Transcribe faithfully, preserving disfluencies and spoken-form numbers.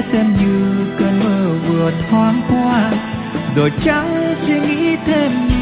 xem như cơn mơ vừa thoáng qua, rồi chẳng suy nghĩ thêm